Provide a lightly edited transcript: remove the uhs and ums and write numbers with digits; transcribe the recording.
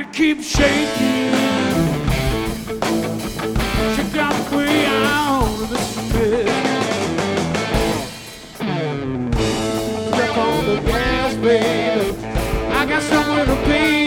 keep shaking. She got me out of the cement. Step on the gas, baby. I got somewhere to be.